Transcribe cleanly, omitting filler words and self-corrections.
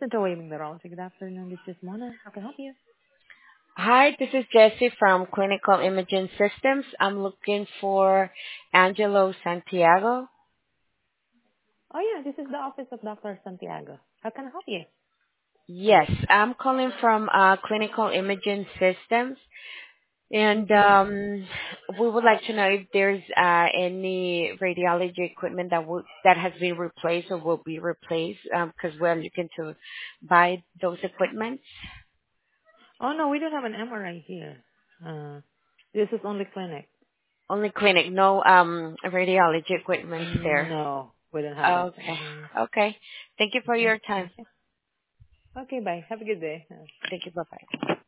Center Waving Neurology. Good afternoon. This is Mona. How can I help you? Hi, this is Jessie from Clinical Imaging Systems. I'm looking for Angelo Santiago. Oh, yeah. This is the office of Dr. Santiago. How can I help you? Yes, I'm calling from Clinical Imaging Systems, and we would like to know if there's any radiology equipment that has been replaced or will be replaced, because we're looking to buy those equipment. Oh, no. We don't have an MRI here. Uh, this is only clinic. Only clinic, no radiology equipment there. No, we don't have it. Okay, okay. Thank you for Okay. your time. Okay. Okay, bye. Have a good day. Thank you. Bye bye.